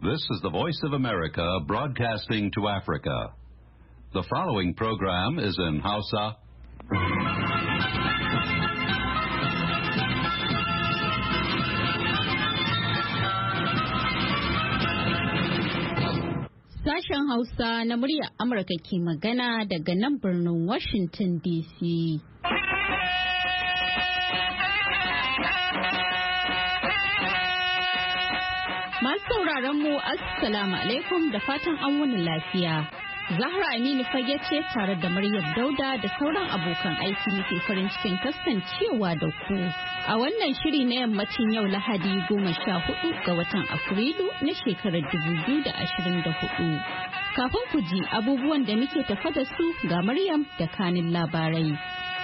This is the Voice of America broadcasting to Africa. The following program is in Hausa. Sashen Hausa na muryar Amurka ke magana daga nan birnin Washington DC. Masu sauraron mu Assalamu alaikum da fatan an wuni lafiya. Zahra Aminu fage ce tare da Maryam Dauda da sauran abokan aiki muke farin cikin kasancewa da ku. A wannan shiri na yammacin yau Lahadi 14 ga watan Afrilu na shekarar 2024. Kafin ku ji abubuwan da muke tafa da su ga Maryam da kanin labarai.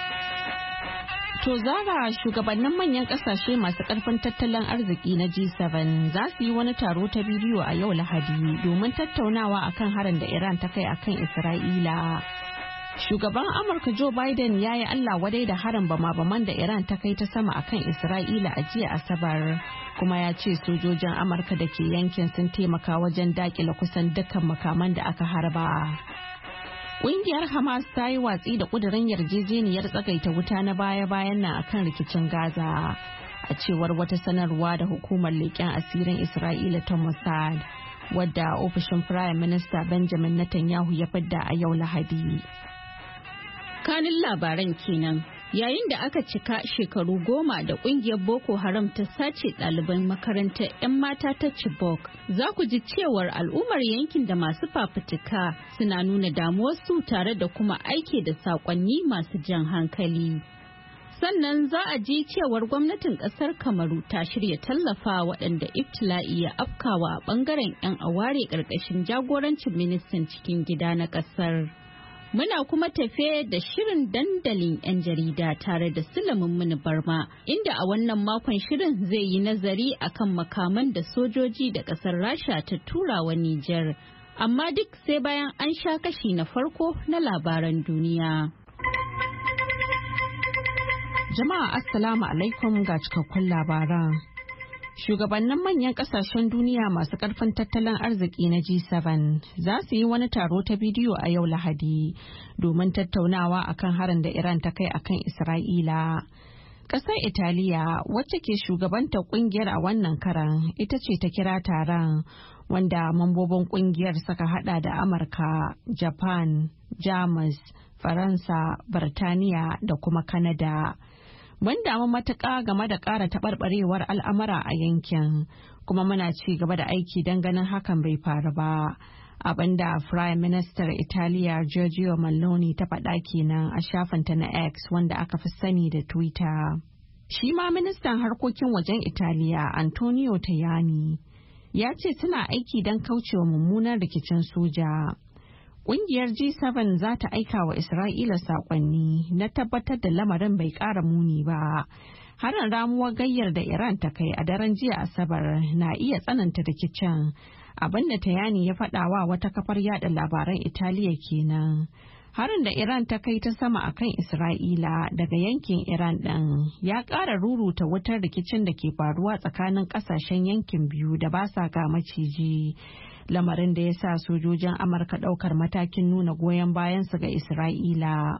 To Zara, shugabannin manyan kasashe masu karfin tattalin arziki na G7 za su yi wani taro ta bidiyo a yau Lahadi domin tattaunawa akan harin da Iran ta kai akan Isra'ila. Shugaban Amurka Joe Biden ya yi Allah wadai da harin bama-baman da Iran ta kai ta sama akan Isra'ila a jiya Asabar, kuma ya ce sojojin Amurka da ke yankin sun taimaka wajen dakile kusan dukkan makaman da aka harba. Ƙungiyar Hamas ta yi watsi da ƙudurin yarjejeniyar tsagaita wuta na baya-bayan nan akan rikicin Gaza, a cewar wata sanarwa da hukumar leƙen asirin Isra'ila ta Mossad, wadda ofishin Firayim Minista Benjamin Netanyahu ya fidda a yau Lahadi. Kanin labaran kenan. Yayin da aka cika shekaru 10 da kungiyar Boko Haram ta sace ɗaliban makarantar 'yan mata ta Chibok, za ku ji cewar al'ummar yankin da masu fafutuka suna nuna damuwarsu tare da kuma aiki da saƙonni masu jan hankali. Sannan za a ji cewar gwamnatin ƙasar Kamaru ta shirya tallafa waɗanda ibtila'i ya afkawa a ɓangaren 'yan aware ƙarƙashin jagorancin ministan cikin gida na ƙasar. Muna kuma tafe da shirin dandalin 'yan jarida tare da Sulaiman Muni Barma, inda a wannan makon shirin zai yi nazari akan makaman da sojoji da ƙasar Rasha ta tura wa Nijar. Amma duk sai bayan an sha kashi na farko na labaran duniya. Jama'a Assalamu alaikum ga cikakkun labaran. Shugabannin manyan kasashen duniya masu karfin tattalin arziki na G7 za su yi wani taro ta bidiyo a yau Lahadi domin tattaunawa akan harin da Iran ta kai akan Isra'ila. Ƙasar Italiya, wacce ke shugabanta kungiyar a wannan karan, ita ce ta kira taron, wanda mambobin kungiyar suka hada da Amurka, Japan, Jamus, Faransa, Birtaniya da kuma Kanada. Mun damu matuƙa game da ƙara taɓarɓarewar al'amura a yankin, kuma muna ci gaba da aiki don ganin hakan bai faru ba. Abinda Prime Minister Italiya Giorgia Meloni ta faɗa kenan a shafinta na X, wanda aka fi sani da Twitter. Shi ma ministan harkokin wajen Italiya Antonio Tajani ya ce suna aiki don kaucewa mummunan rikicin soja. Ƙungiyar G7 za ta aika wa Isra'ila saƙonni na tabbatar da lamarin bai ƙara muni ba. Harin ramuwar gayyar da Iran ta kai a daren jiya Asabar na iya tsananta rikicin, abinda Tajani ya faɗawa wata kafar yada labaran Italiya kenan. Harin da Iran ta kai ta sama akan Isra'ila daga yankin Iran ɗin ya ƙara ruruta wutar rikicin da ke faruwa tsakanin ƙasashen yankin biyu da ba sa ga maciji. Lamarin da ya sa sojojin Amurka ɗaukar matakin nuna goyon bayansu ga Isra'ila.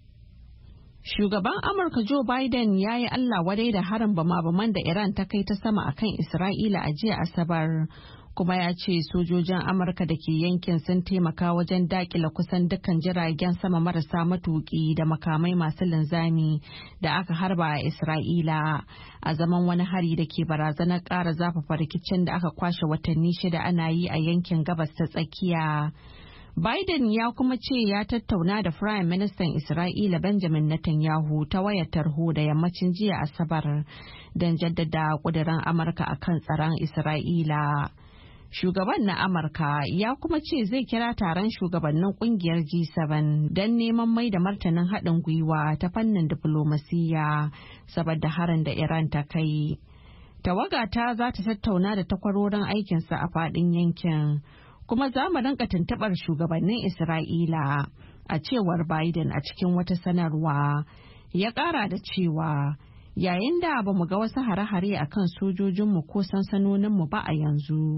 Shugaban Amurka Joe Biden ya yi Allah wadai da harin bama-baman da Iran ta kai ta sama akan Isra'ila a jiya Asabar, kuma ya ce sojojin Amurka da ke yankin sun taimaka wajen dakile kusan dukkan jiragen sama marasa matuƙi da makamai masu linzami da aka harba a Isra'ila, a zaman wani hari da ke barazanar ƙara zafafa rikicin da aka kwashe watanni 6 ana yi a yankin gabas ta tsakiya. Biden ya kuma ce ya tattauna da Firayim Ministan Isra'ila Benjamin Netanyahu ta wayar tarho da yammacin jiya Asabar don jaddada ƙudurin Amurka akan tsaron Isra'ila. Shugaban na Amurka ya kuma ce zai kira taron shugabannin kungiyar G7 don neman mai da martanin haɗin gwiwa ta fannin diflomasiyya saboda harin da Iran ta kai. Tawagata za ta tattauna da takwarorin aikinsa a faɗin yankin, kuma za mu rinka tuntuɓar shugabannin Isra'ila, a cewar Biden a cikin wata sanarwa. Ya ƙara da cewa yayin da ba mu ga wasu hare-hare a kan sojojinmu ko sansanoninmu ba a yanzu,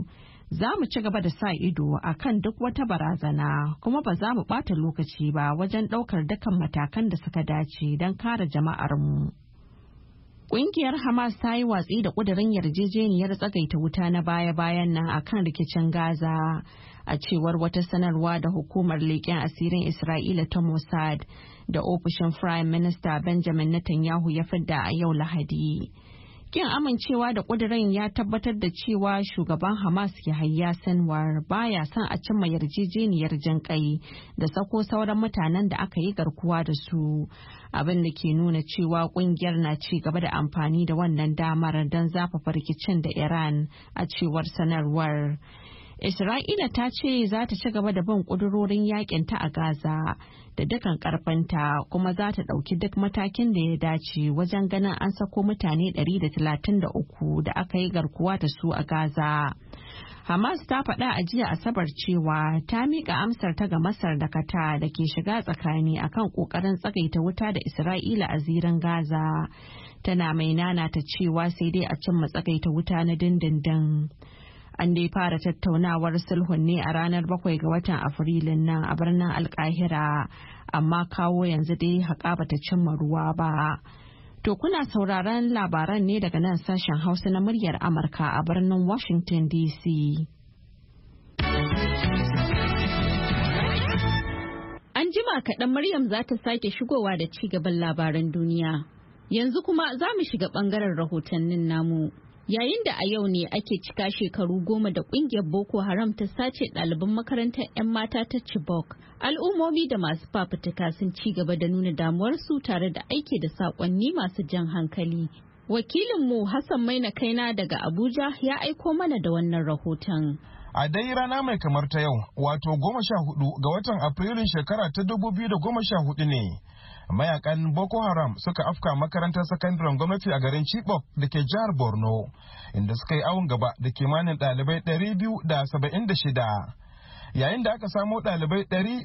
Za mu ci gaba da sa ido a kan duk wata barazana kuma ba za mu ɓata lokaci ba wajen ɗaukar dukkan matakan da suka dace don kare jama'armu. Ƙungiyar Hamas ta yi watsi da ƙudurin yarjejeniyar tsagaita wuta na baya-bayan nan akan rikicin Gaza, a cewar wata sanarwa da hukumar leƙen asirin Isra'ila ta Mossad da ofishin Prime Minister Benjamin Netanyahu ya fidda a yau Lahadi. Kin amincewa da ƙudurin ya tabbatar da cewa shugaban Hamas Yahya Sinwar baya son a cimma yarjejeniyar jinƙai da sako sauran mutanen da aka yi garkuwa da su, abin da ke nuna cewa ƙungiyar na ci gaba da amfani da wannan damar don zafafa rikicin da Iran, a cewar sanarwar. Isra'ila ta ce za ta ci gaba da bin ƙudurorin yakinta a Gaza da dukan ƙarfinta kuma za ta ɗauki duk matakin da ya dace wajen ganin an sako mutane 133 da aka yi garkuwa da su a Gaza. Hamas ta faɗa a jiya Asabar cewa ta miƙa amsar ta ga Masar da Qatar da ke shiga tsakani akan ƙoƙarin tsagaita wuta da Isra'ila a zirin Gaza. Tana mai nanata cewa sai dai a cimma tsagaita wuta na dindindin. An dai fara tattaunawar sulhun ne a ranar 7 ga watan Afrilun nan a birnin Alkahira, amma kawo yanzu dai haƙa bata cimma ruwa ba. To kuna sauraron labaran ne daga nan sashen Hausa na muryar Amurka a birnin Washington DC. An jima kaɗan Maryam za ta sake shigowa da ci gaban labaran duniya. Yanzu kuma za mu shiga ɓangaren rahotannin namu. Yayin da a yau ne ake cika shekaru 10 da kungiyar Boko Haram ta sace ɗaliban makarantar 'yan mata ta Chibok, al'ummomi da masu fafutuka sun ci gaba da nuna damuwarsu tare da aiki da saƙonni masu jan hankali. Wakilinmu Hassan Maina Kaina daga Abuja ya aiko mana da wannan rahoton. A dai rana mai kamar ta yau, wato 14 ga watan Afrilun shekara ta 2014 ne. Mayakan Boko Haram suka afka makarantar sakandaren gwamnati a garin Chibok da ke jihar Borno, inda suka yi awon gaba da kimanin ɗalibai 276, yayin da aka samo ɗalibai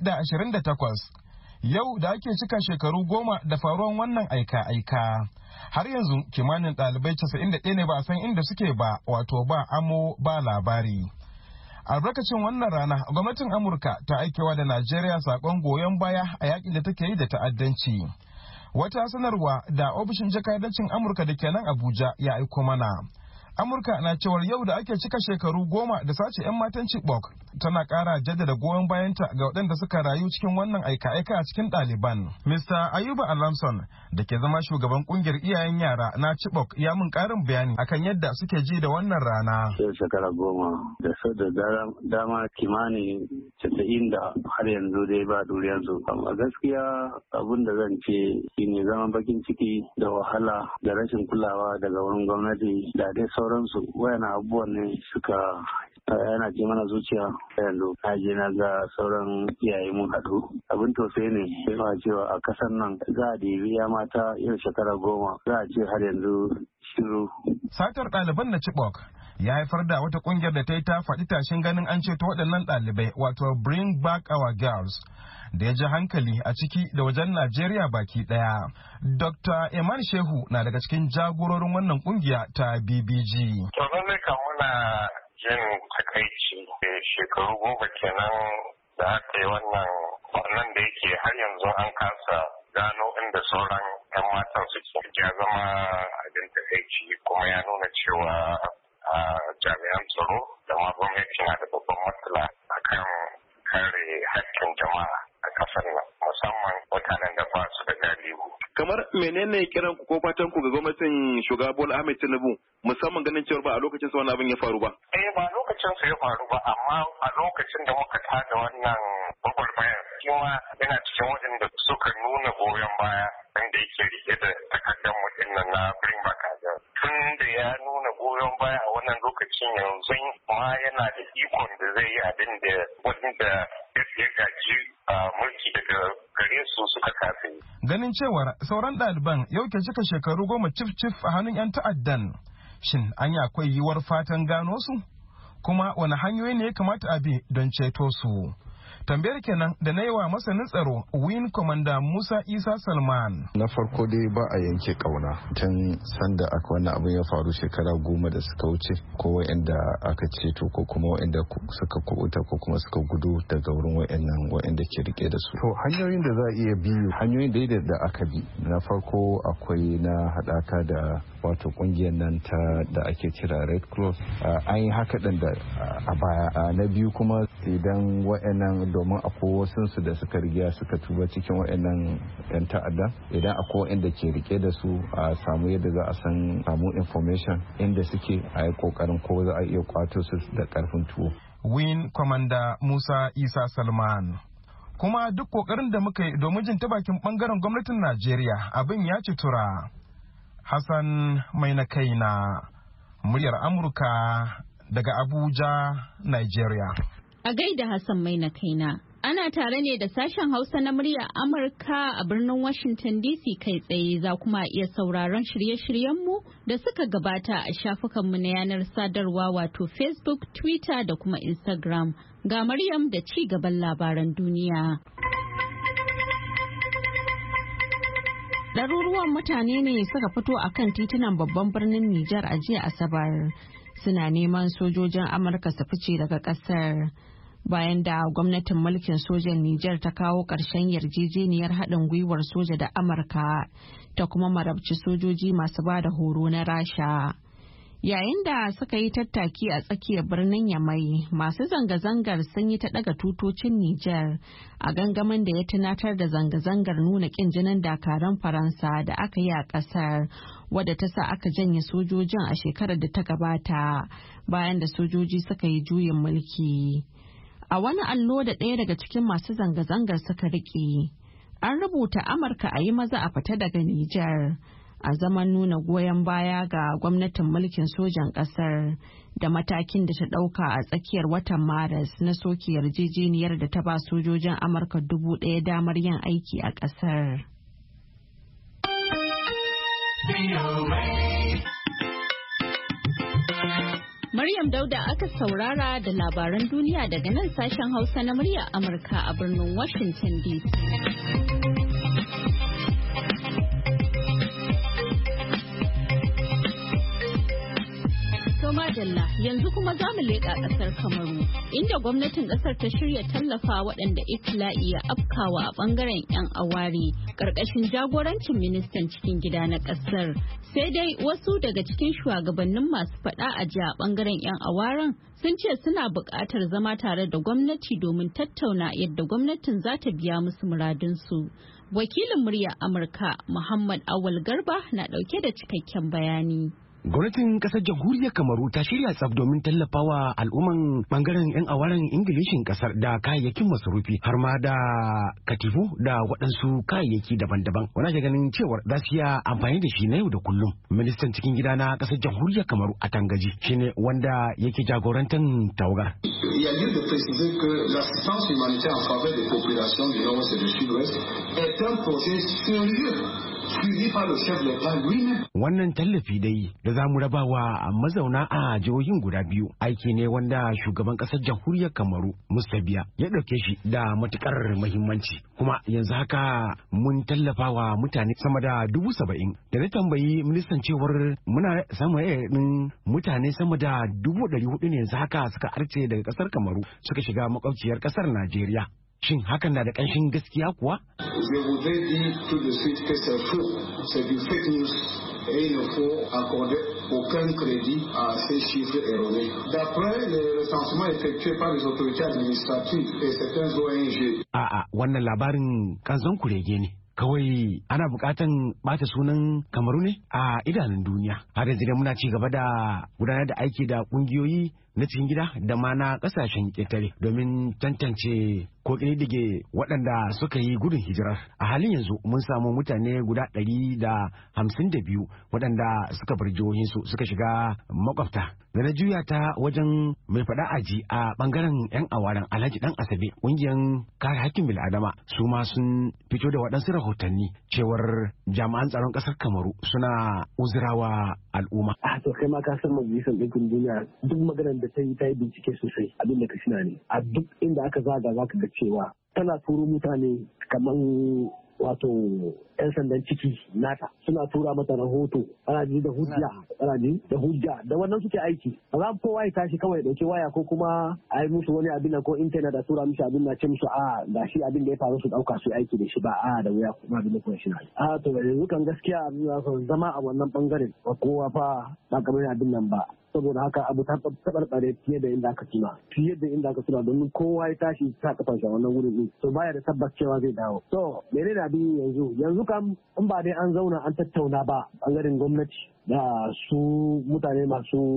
128. Yau da ake cika shekaru 10 da faruwan wannan aika-aika, har yanzu kimanin ɗalibai 91 ne ba a san inda suke ba, wato ba amo ba labari. Albarkacin wannan rana, gwamnatin Amurka ta aikewa da Najeriya sakon goyon baya a yakin da take yi da ta'addanci. Wata sanarwa da ofishin jakadancin Amurka da ke nan Abuja ya aiko mana. Amurka na cewar yau da ake cika shekaru 10 da sace 'yan matan Chibok, tana ƙara jaddada goyon bayanta ga waɗanda suka rayu cikin wannan aika-aika a cikin ɗaliban. Mr. Ayuba Alamson da ke zama shugaban ƙungiyar iyayen yara na Chibok ya mun ƙarin bayani akan yadda suke ji da wannan rana. Shekara 10 da sau da dama kimanin 90 da har yanzu dai ba duriyarsu. Amma gaskiya abin da zan ce shine zaman bakin ciki da wahala da rashin kulawa daga wurin gwamnati da dai sauransu. Wayannan abubuwan ne suka yana ji mana zuciya yanzu. Na je na ga sauran iyaye mun haɗu. Abin tausayi ne yana cewa a kasar nan za a ɗebi ya mata yau shekara 10 za a ce har yanzu shiru. Satar ɗaliban na Chibok ya haifar da wata ƙungiyar da ta yi ta faɗi tashin ganin an ceto waɗannan ɗalibai, wato Bring Back Our Girls, da ya ji hankali a ciki da wajen Najeriya baki ɗaya. Dr. Eman Shehu na daga cikin jagororin wannan ƙungiya ta BBG. To lallai kan muna jin takaici shekaru 10 kenan da aka yi wannan da yake har yanzu an kasa gano inda sauran 'yan matan suke. Ya zama abin takaici kuma ya nuna cewa jami'an tsaro da ma gwamnati na da babban matsala akan kare haƙƙin jama'a a ƙasar nan, musamman mutanen da ba su da galihu. Kamar menene kiran ku ko fatan ku ga gwamnatin shugaba Bola Ahmed Tinubu, musamman ganin cewa ba a lokacin sa wannan abin ya faru ba? Ba lokacin sa ya faru ba, amma a lokacin da muka tada wannan gwagwarmayar kuma yana cikin waɗanda suka nuna goyon baya wanda yake rike da takardar mutum na Bring Back Our Girls. Tun da ya nuna goyon baya a wannan lokacin yanzu ma yana da ikon da zai yi abin da wanda ya gaji mulki daga gare su suka kafe. Ganin cewar sauran ɗaliban yau ke cika shekaru 10 cif a hannun 'yan ta'addan, shin anya akwai yiwuwar fatan gano su? Kuma wani hanyoyi ne ya kamata a bi don ceto su? Tambayar kenan da na yi wa masanin tsaro Wing Commander Musa Isa Salman. Na farko dai ba a yanke kauna tun sanda aka wannan abin ya faru shekara 10 da suka wuce, ko wa'anda aka ceto ko kuma wa'anda suka kubuta ko kuma suka gudu daga wurin wa'anda ke rike da su. To hanyoyin da za a iya bi, hanyoyin da aka bi, na farko akwai na haɗaka da wato kungiyar nan da ake kira Red Cross. An yi haka ɗin da a baya. Na biyu kuma idan wa'annan, domin akwai wasunsu da suka riga suka tuba cikin wa'annan 'yan ta'adda, idan akwai wa'anda ke rike da su a samu yadda za a samu information inda suke, a yi kokarin ko za a iya kwato su da karfin tuwo. Wing Commander Musa Isa Salman. Kuma duk kokarin da muka yi domin jin ta bakin bangaren gwamnatin Najeriya abin ya ci tura. Hassan mai na kaina, muryar Amurka daga Abuja, Nigeria. A gaida Hassan mai na kaina. Ana tare ne da sashen Hausa na muryar Amurka a birnin Washington DC kai tsaye, za kuma iya sauraron shirye-shiryenmu da suka gabata a shafukanmu na yanar sadarwa wato Facebook, Twitter da kuma Instagram. Ga Maryam da ci gaban labaran duniya. Ɗaruruwan mutane ne suka fito a kan titunan babban birnin Nijar a jiya Asabar, suna neman sojojin Amurka su fice daga ƙasar. Bayan da gwamnatin mulkin sojan Nijar ta kawo ƙarshen yarjejeniyar haɗin gwiwar soja da Amurka, ta kuma marabci sojoji masu ba da horo na Rasha. Yayin da suka yi tattaki a tsakiyar birnin Yamai, masu zanga-zangar sun yi ta ɗaga tutocin Nijar a gangamin da ya tunatar da zanga-zangar nuna ƙin jinin dakaran Faransa da aka yi a ƙasar, wadda ta sa aka janye sojojin a shekarar da ta gabata bayan da sojoji suka yi juyin mulki. A wani allo da ɗaya daga cikin masu zanga-zangar suka riƙe, an rubuta Amurka a yi maza a fita daga Nijar, a zaman nuna goyon baya ga gwamnatin mulkin sojan ƙasar da matakin da ta ɗauka a tsakiyar watan Maris na soke yarjejeniyar da ta ba sojojin Amurka 1,000 damar yin aiki a ƙasar. Maryam Dauda aka saurara da labaran duniya daga nan sashen Hausa na muryar Amurka a birnin Washington DC. Madalla yanzu kuma za mu leƙa ƙasar Kamaru, inda gwamnatin ƙasar ta shirya tallafa waɗanda ibtila'i ya afkawa a ɓangaren 'yan aware ƙarƙashin jagorancin ministan cikin gida na ƙasar. Sai dai wasu daga cikin shugabannin masu faɗa a ji a ɓangaren 'yan awaren sun ce suna buƙatar zama tare da gwamnati domin tattauna yadda gwamnatin za ta biya musu muradunsu. Wakilin muryar Amurka Muhammad Awal Garba na ɗauke da cikakken bayani. Gwamnatin kasar jamhuriyar Kamaru ta shirya tsaf domin tallafawa al'umman bangaren 'yan awaren Ingilishin kasar da kayayyakin masarufi har ma da katifu da waɗansu kayayyaki daban-daban. Wani ake ganin cewar za su iya amfani da shi na yau da kullum. Ministan cikin gida na kasar jamhuriyar Kamaru a Tangaji shine wanda yake jagorantar tawagar. Il y a lieu de préciser que l'assistance humanitaire en faveur des populations du Nord et du Sud-Ouest est un projet sérieux. Wannan tallafi dai da za mu raba wa mazauna a jihohin guda biyu aiki ne wanda shugaban kasar jamhuriyar Kamaru Musa Biya ya ɗauke shi da matukar muhimmanci, kuma yanzu haka mun tallafa wa mutane sama da 70,000. Da na tambayi ministan cewar muna samun mutane sama da 400,000 ne yanzu haka suka arce daga kasar Kamaru suka shiga makwabciyar kasar Najeriya. Shin hakan na da ƙanshin gaskiya kuwa? Et il ne faut accorder aucun crédit à ces chiffres erronés. D'après les recensements effectués par les autorités administratives et certains ONG. Wannan labarin kanzon kurege ne. Kawai ana bukatan bata sunan Kamaru ne a idanun duniya. Har yanzu dai muna ci gaba da gudanar da aiki da kungiyoyi na cikin gida da ma na kasashen ƙetare domin tantance ko ƙididdige waɗanda suka yi gudun hijirar. A halin yanzu mun samu mutane guda 152 waɗanda suka bar jihohinsu suka shiga makwabta Da na juya ta wajen mai faɗa aji a bangaren 'yan awaren Alhaji Dan Asabe ƙungiyar kare hakkin bil'adama su ma sun fito da waɗansu rahotanni cewar jami'an tsaron ƙasar Kamaru suna uzurawa al'umma. To kai ma ka san majalisar ɗinkin duniya duk maganar da ta yi bincike sosai abin da ka shina ne. A duk inda aka zaga za ka ga cewa tana turo mutane kamar wato 'yan sandan ciki nata suna tura mata rahoto ana ji da hujja da wannan suke aiki ba za kowa ya tashi kawai dauke waya ko kuma a yi musu wani abin ko intanet da tura musu abin na ce musu ga shi abin da ya faru su dauka su aiki da shi ba da wuya kuma abin da kuma shi na to yanzu kan gaskiya zama a wannan bangaren ba kowa fa ba kamar abin nan ba saboda haka abu ta tabarbare fiye da inda aka tuna domin kowa ya tashi ta kafa shi a wannan wurin din to baya da tabbas cewa zai dawo to menene abin yanzu kam in ba dai an zauna an tattauna ba bangaren gwamnati da su mutane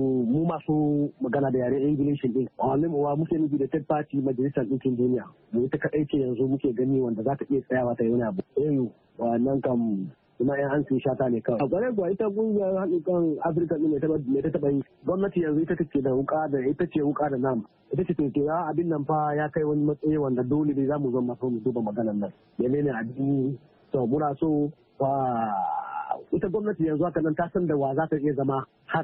masu magana da yaren Ingilishi din wa muke nufi da third party majalisar ɗinkin duniya mu ita kaɗai ce yanzu muke gani wanda za ta iya tsayawa ta yi wani abu wannan kam kuma yan an sun shata ne kawai. A gare kuwa ita kungiyar haɗin kan Afirka ɗin mai ta taɓa yi. Gwamnati yanzu ita take da wuka da nam. Ita ce take abin nan fa ya kai wani matsayi wanda dole ne za mu zo masu mu duba maganar nan. Menene abin to muna so fa ita gwamnati yanzu haka nan ta san da wa za ta iya zama har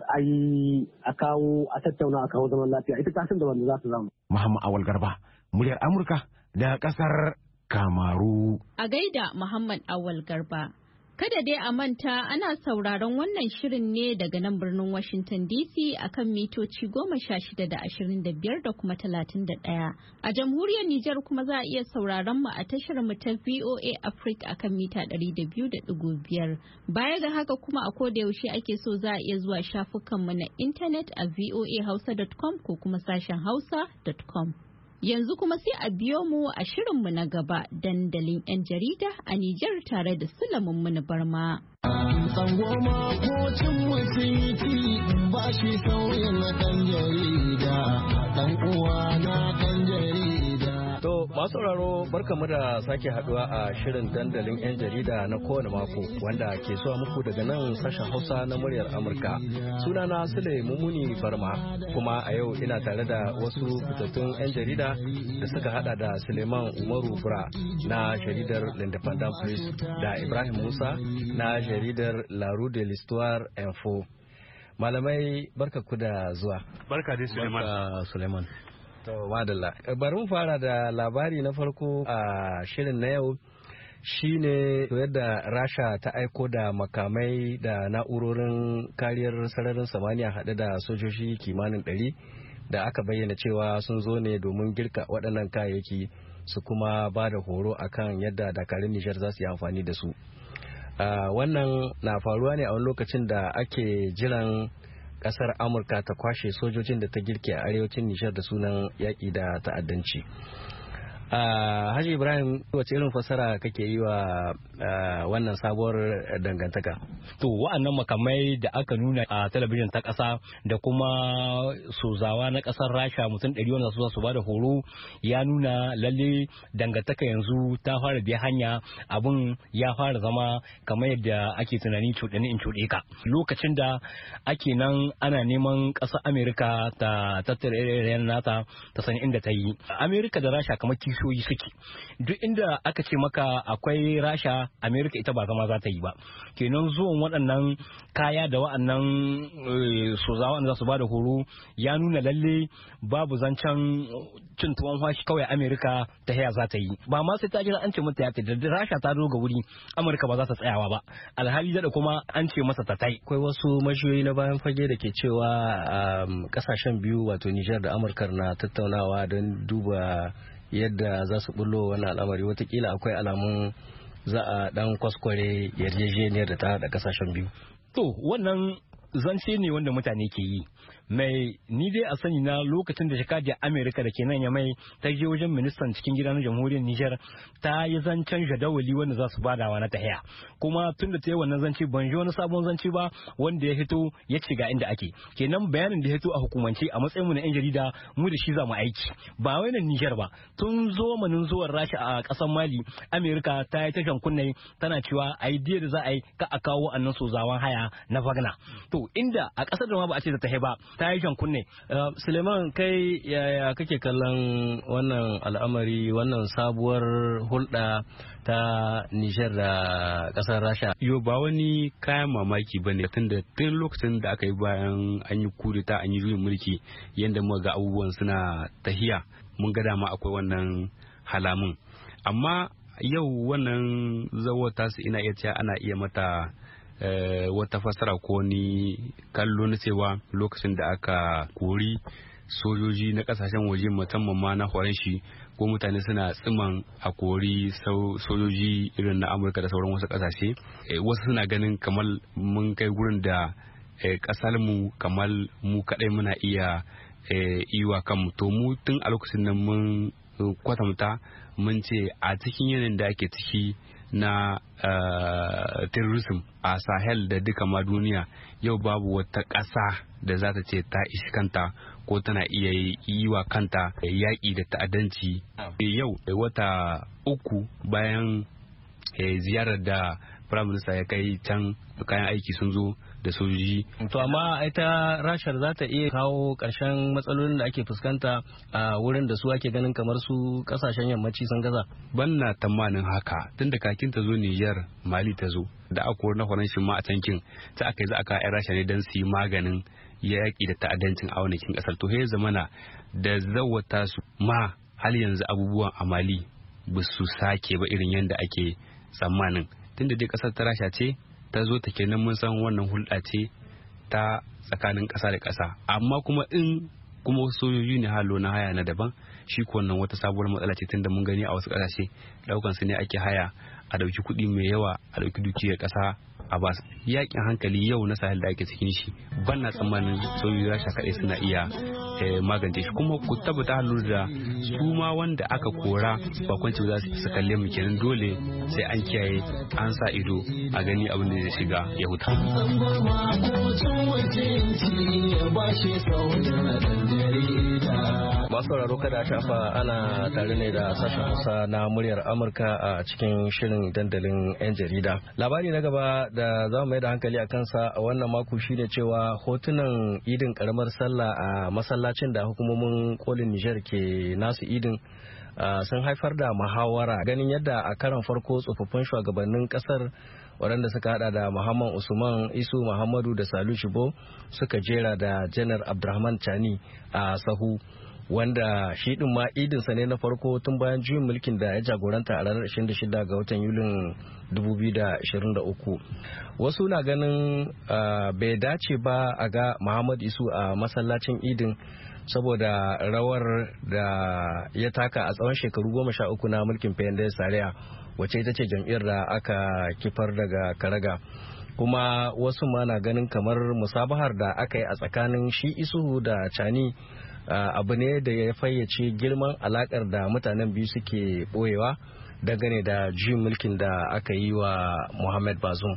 a tattauna a kawo zaman lafiya. Ita ta san da wanda za ta zama. Muhammad Awal Garba, muryar Amurka da ƙasar Kamaru. A gaida Muhammad Awal Garba. Kada dai a manta ana sauraron wannan shirin ne daga nan birnin Washington DC akan mitoci 16 da 25 da kuma 31. A jamhuriyar Nijar kuma za a iya sauraron mu a tashar mu ta VOA Africa akan mita 200.5. Baya ga haka kuma a koda yaushe ake so za a iya zuwa shafukan mu na intanet a voahausa.com ko kuma sashen hausa.com. Yanzu kuma sai a biyo mu a shirinmu na gaba dandalin 'yan jarida a Nijar tare da Sulaiman Muni Barma. Tsangwama ko cin mutunci ba shi sauyin ɗan jarida, ɗan uwa na ɗan jarida. To masu sauraro barkamu da sake haduwa a shirin dandalin 'yan jarida na kowane mako wanda ke zuwa muku daga nan sashen Hausa na muryar Amurka. Sunana Sule Mumuni Barma kuma a yau ina tare da wasu fitattun 'yan jarida da suka hada da Suleiman Umaru Bura na jaridar L'Independent Press da Ibrahim Musa na jaridar La Rue de l'Histoire Info. Malamai barka ku da zuwa. Barka dai Suleiman. To madalla. Bari mu fara da labari na farko a shirin na yau shine yadda Rasha ta aiko da makamai da na'urorin kariyar sararin samaniya haɗe da sojoji kimanin 100 da aka bayyana cewa sun zo ne domin girka waɗannan kayayyaki su kuma ba da horo akan yadda dakarun Nijar za su yi amfani da su. Wannan na faruwa ne a wani lokacin da ake jiran kasar Amurka ta kwashe sojojin da ta girke a arewacin Nijar da sunan yaƙi da ta'addanci. Haji Ibrahim, wace irin fasara kake yi wa wannan sabuwar dangantaka? To wa'annan makamai da aka nuna a talabijin ta ƙasa da kuma sozawa na ƙasar Rasha mutum 100 wanda su ba da horo ya nuna lalle dangantaka yanzu ta fara biya hanya, abun ya fara zama kamar yadda ake tunani cuɗani in cuɗe ka. Lokacin da ake nan ana neman ƙasar Amerika ta tattara irin nata ta san inda ta yi. Amerika da Rasha kamar kishiyoyi suke, duk inda aka ce maka akwai Rasha, Amerika ita ba zama za ta yi ba. Kenan zuwan waɗannan kaya da waɗannan sozawa wanda za su ba da horo ya nuna lalle babu zancen cin tuwon fashi kawai Amerika ta haya za ta yi. Ba ma sai ta jira an ce mata ya tafi da Rasha ta zo ga wuri, Amurka ba za ta tsayawa ba. Alhali da kuma an ce masa ta tai. Akwai wasu majiyoyi na bayan fage da ke cewa kasashen biyu wato Nijar da Amurka na tattaunawa don duba yadda za su bullo wannan al'amari. Watakila akwai alamun za a dan kwaskware yarjejeniyar da ta haɗa kasashen biyu. To wannan zance ne wanda mutane ke yi. Mai ni dai a sani na lokacin da jakadiyar Amerika da ke nan ya mai ta je wajen ministan cikin gida na jamhuriyar Nijar ta yi zancen jadawali wanda za su badawa na tahiya. Kuma tun da ta yi wannan zance ban ji wani sabon zance ba wanda ya hito ya ce ga inda ake. Kenan bayanin da ya hito a hukumance a matsayin mu na 'yan jarida mu da shi za mu aiki. Ba wai nan Nijar ba. Tun zomanin zuwan Rasha a ƙasar Mali, Amerika ta yi tashan kunne tana cewa a yi da za a yi ka a kawo annan sozawan haya na Wagner. To inda a ƙasar da ma ba a ce ta tahi ba ta yi shan kunne. Suleiman, kai yaya kake kallon wannan al'amari, wannan sabuwar hulɗa ta Nijar da ƙasar Rasha? Yo, ba wani kayan mamaki ba ne, tun lokacin da aka yi bayan an yi kudeta an yi juyin mulki, yadda muka ga abubuwan suna tahiya, mun ga dama akwai wannan halamun. Amma yau wannan zawata su ina iya cewa ana iya mata wata fasara ko ni kallo na cewa lokacin da aka kori sojoji na kasashen waje musamman ma na horon shi ko mutane suna tsiman a kori sojoji irin na Amurka da sauran wasu kasashe, wasu suna ganin kamar mun kai gurin da kasar mu kamar mu kadai muna iya iwa kanmu. To mu tun a lokacin nan mun kwatanta mun ce a cikin yanayin da ake ciki na terrorism a Sahel da duka ma duniya, yau babu wata ƙasa da za ta ce ta ishi kanta ko tana iya yi wa kanta yaƙi da ta'addanci. Yau wata 3 bayan ziyarar da Prime Minister ya kai can, kayan aiki sun zo da sojoji. To amma ita Rashar za ta iya kawo ƙarshen matsalolin da ake fuskanta a wurin da su ake ganin kamar su kasashen yammaci sun gaza? Banna tamanin haka, tun da kakin ta zo Niger, Mali ta zo, da aka na horon shi ma a tankin, ta aka yi za a kawo Rasha ne don su yi maganin yaƙi da ta'addancin a wani ƙasar. To ya zamana da zawata su ma hal yanzu abubuwan a Mali ba su sake ba irin yadda ake tsammanin. Tun da dai ƙasar ta Rasha ce ta zo ta kenan mun san wannan hulɗa ce ta tsakanin ƙasa da ƙasa, amma kuma in kuma sojoji ne halo na haya na daban, shi ko wannan wata sabuwar matsala ce tunda mun gani a wasu ƙasashe ɗaukan su ne ake haya a ɗauki kuɗi mai yawa a ɗauki dukiyar ƙasa a basu. Yakin hankali yau na Sahel da ake cikin shi ban na tsammanin sojoji Rasha kaɗai suna iya magance shi, kuma ku tabbata halu da su ma wanda aka kora ba kwanci za su kalle mu kenan, dole sai an kiyaye an sa ido a gani abin da zai shiga ya huta. Masu sauraro kada shafa ana tare ne da sashen Hausa na muryar Amurka a cikin shirin dandalin 'yan jarida. Labari na gaba da za mu mai da hankali a kansa a wannan mako shine cewa hotunan idin karamar sallah a masallacin da hukumomin kolin Nijar ke nasu idin sun haifar da muhawara, ganin yadda a karan farko tsofaffin shugabannin kasar waɗanda suka hada da Muhammad Usman, Isu Muhammadu da Salu Shibo suka jera da Janar Abdurrahman Chani a sahu, wanda shi din ma idinsa ne na farko tun bayan juyin mulkin da ya jagoranta a ranar 26 ga watan Yulin 2023. Wasu na ganin bai dace ba a ga Muhammad Isu a masallacin idin saboda rawar da ya taka a tsawon shekaru 13 na mulkin PNDS Sariya, wacce ita ce jam'iyyar da aka kifar daga karaga. Kuma wasu ma na ganin kamar musabahar da aka yi a tsakanin shi Isuhu da Chani abu ne da ya fayyace girman alakar da mutanen biyu suke boyewa dangane da juyin mulkin da aka yi wa Muhammad Bazoum.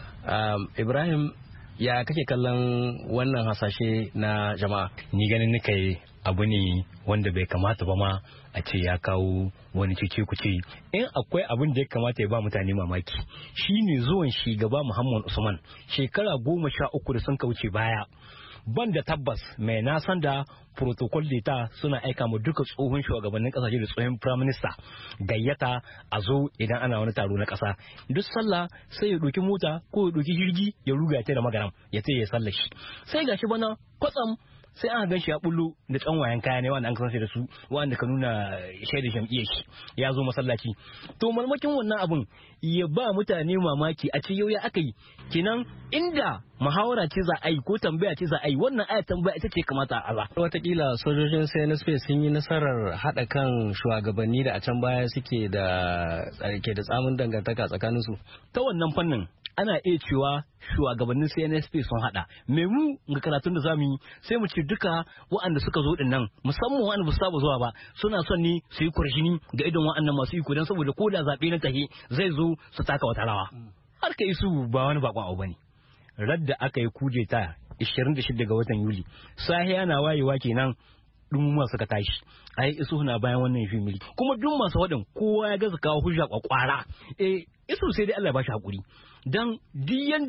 Ibrahim, ya kake kallon wannan hasashe na jama'a? Ni ganin nika yi abu ne wanda bai kamata ba ma a ce ya kawo wani cece kuce. In akwai abin da ya kamata ya ba mutane mamaki shine zuwan shugaba Muhammad Usman shekara 13 da sun kauce baya. Ban da tabbas mai na san da protocol data suna aika mu duka tsohon shugabannin kasashe da tsohon prime minister gayyata a zo idan ana wani taro na kasa, duk sallah sai ya ɗauki mota ko ya ɗauki jirgi ya ruga ya da magaram ya ce ya sallar shi. Sai gashi bana kwatsam sai an gan shi ya bullo da tsanwayen kaya ne wanda an kasance da su wanda ka nuna shaidar jam'iyyar shi ya zo masallaci. To malmakin wannan abun ya ba mutane mamaki a ce yau ya aka yi kenan, inda muhawara ce za a yi ko tambaya ce za a yi, wannan ayat tambaya ita ce kamata a Allah. Watakila sojojin CNSP sun yi nasarar haɗa kan shugabanni da a can baya suke da tsamin dangantaka tsakaninsu. Ta wannan fannin ana iya cewa shugabannin CNSP sun hada. Me mu ga karatun da zamu yi sai mu ce duka waɗanda suka zo din nan, musamman waɗanda ba su saba zuwa ba, suna son ni su yi kurshini ga idon waɗannan masu iko dan saboda ko da zabe na tahi zai zo su taka wata rawa. Har ka isu ba wani bakon abu bane. Radda aka yi kujeta 26 ga watan Yuli, sahiya na wayewa kenan dumuma suka tashi. Ai Isu na bayan wannan shi mulki. Kuma duk masu waɗin kowa ya gaza kawo hujja kwakwara. Isu sai dai Allah ba shi hakuri. Dan duk yanda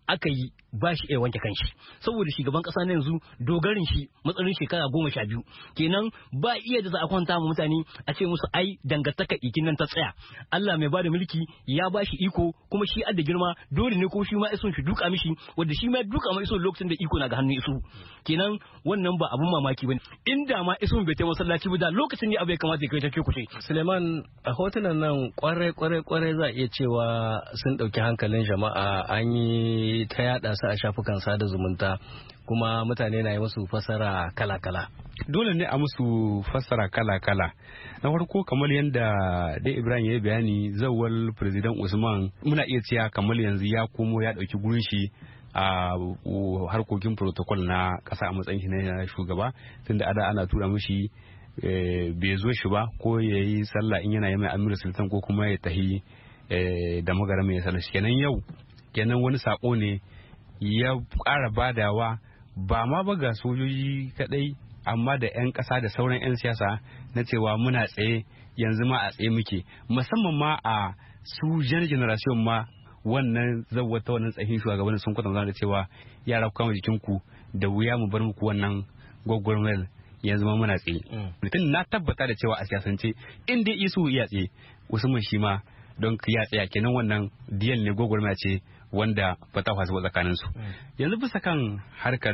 aka yi ba shi iya wanke kanshi saboda shugaban kasa na yanzu dogarin shi matsayin shekara 12 kenan ba iya da za a kwanta ma mutane a ce musu ai dangantaka ikin nan ta tsaya Allah mai bada mulki ya ba shi iko kuma shi adda girma dole ne ko shi ma iso shi duka mishi wanda shi ma duka ma iso lokacin da iko na ga hannun iso kenan wannan ba abun mamaki bane inda ma iso bai taimaka masallaci ba da lokacin ne abu ya kamata ya kai take kuce. Suleiman, a hotunan nan kwarai za a iya cewa sun dauki hankalin jama'a, an yi ta yada su a shafukan sada zumunta kuma mutane na yi musu fasara kala-kala. Dole ne a musu fassara kala-kala. Na farko kamar yadda dai Ibrahim ya bayani zawal President Usman muna iya cewa kamar yanzu ya komo ya dauki gurin shi a harkokin protocol na kasa a matsayin shi na shugaba, tunda ada ana tura mishi bai zo shi ba ko ya yi sallah in yana yi mai amiru sultan ko kuma ya tahi da magara mai sallah shi. Kenan yau kenan wani sako ne ya ƙara badawa ba ma ba ga sojoji kadai amma da 'yan ƙasa da sauran 'yan siyasa na cewa muna tsaye yanzu ma a tsaye muke, musamman ma a su generation ma wannan zawata wannan tsahin shugabannin sun kwatanta da cewa yara ku kama jikinku da wuya mu bar muku wannan gwagwarmayar yanzu ma muna tsaye. Mutum na tabbata da cewa a siyasance in dai isu iya tsaye Usman shi ma don ya tsaya kenan wannan diyan ne gwagwarmaya ce wanda ba ta fasu tsakanin su. Yanzu bisa kan harkar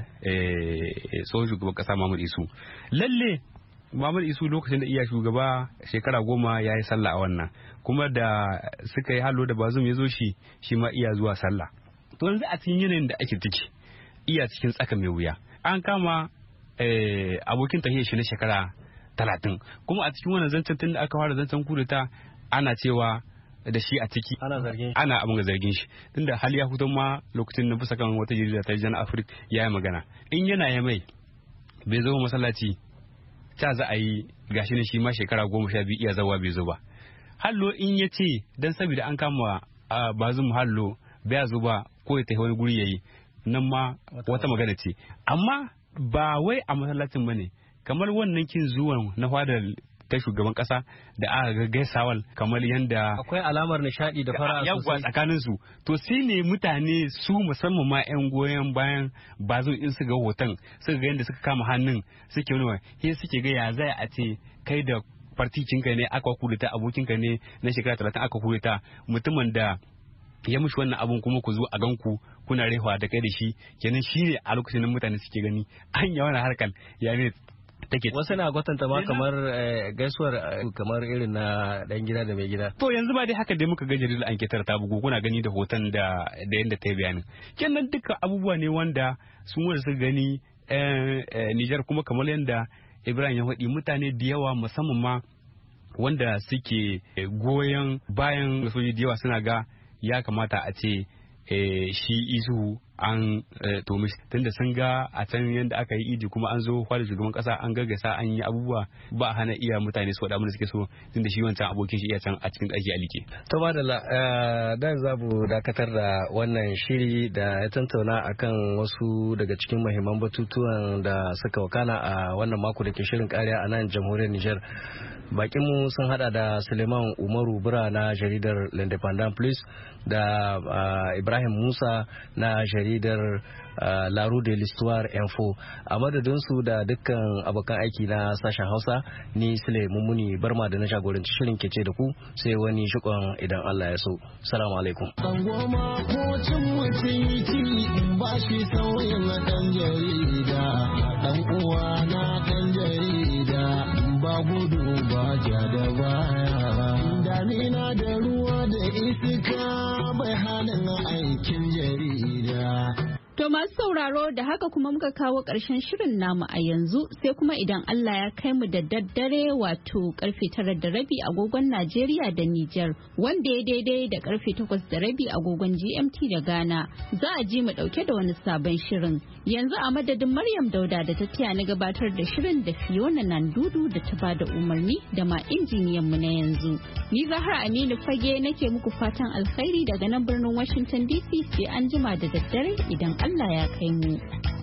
tsohon shugaban kasa Muhammad Isu, lalle Muhammad Isu lokacin da iya shugaba shekara 10 ya yi sallah a wannan, kuma da suka yi hallo da Bazum ya zo shi ma iya zuwa sallah. To yanzu a cikin yanayin da ake ciki iya cikin tsaka mai wuya, an kama abokin tahiyar shi na shekara 30, kuma a cikin wannan zancen tun da aka fara zancen kudeta ana cewa da shi a ciki ana abin ga zargin shi, tunda hali ya fito ma lokacin na bisa kan wata jarida ta Jan Afrik ya yi magana in yana ya mai bai zo masallaci ta za a yi gashi ne shi ma shekara 12 iya zawa bai zo ba. Hallo in ya ce dan saboda an kama Bazum hallo bai zo ba ko ya tafi wani guri yayi, nan ma wata magana ce, amma ba wai a masallacin bane, kamar wannan kin zuwan na fadar ta shugaban kasa da aka ga gaisawal kamar yanda akwai alamar nishadi da fara sosai tsakanin su, to sai ne mutane su musamman ma yan goyon bayan Bazum in su ga hoton suka ga yanda suka kama hannun suke nuna he suke ga ya zai a ce kai da particinka ne aka kudeta abokinka ne na shekara 30 aka kudeta mutumin da ya mushi wannan abun kuma ku zo a ganku kuna rewa da kai da shi, kenan shi ne a lokacin mutane suke gani an yi wannan harkar ya ne take. Wasu na kwatanta ma kamar gaisuwar kamar irin na dan gida da mai gida. To yanzu ba dai haka dai muka ga jaridar anketar ta bugu, kuna gani da hoton da yanda ta yi bayanin. Kenan duka abubuwa ne wanda sun wanda suka gani Nijar, kuma kamar yanda Ibrahim ya faɗi mutane da yawa musamman ma wanda suke goyon bayan sojoji da yawa suna ga ya kamata a ce shi Isu an tomi tunda sun ga a can yadda aka yi idi kuma an zo kwada shugaban kasa an gaggasa an yi abubuwa ba a hana iya mutane su faɗa mana suke so tunda shi wancan abokin shi iya can a cikin ɗaki a like. To madalla dan zabu dakatar da wannan shiri da ya tantauna akan wasu daga cikin muhimman batutuwan da suka wakana a wannan mako da ke shirin kariya a nan jamhuriyar Nijar. Bakinmu sun hada da Suleiman Umaru Bura na jaridar L'Independent Plus da Ibrahim Musa na jaridar La Rue de l'Histoire Info. A madadinsu da dukkan abokan aiki na sashen Hausa, ni Sule Mummuni Barma da na jagoranci shirin ke ce da ku sai wani shikon idan Allah ya so. Salamu alaikum. Goma ko cin mutum ba shi sauyin dan jarida, dan uwa na dan jarida, ba gudu ba ja da baya. Damina da ruwa da iska bai halin aikin jarida. To masu sauraro da haka kuma muka kawo ƙarshen shirin namu a yanzu, sai kuma idan Allah ya kai mu da daddare wato karfe 9:30 agogon Najeriya da Nijar, wanda ya daidai da karfe 8:30 agogon GMT da Ghana, za a ji mu dauke da wani sabon shirin. Yanzu a madadin Maryam Dauda da ta taya ni gabatar da shirin da Fiona Nandudu da ta bada umarni da ma injiniyan mu na yanzu. Ni Zahra Aminu Fage nake muku fatan alkhairi daga nan birnin Washington DC, sai an jima da daddare idan Allah ya kai mu.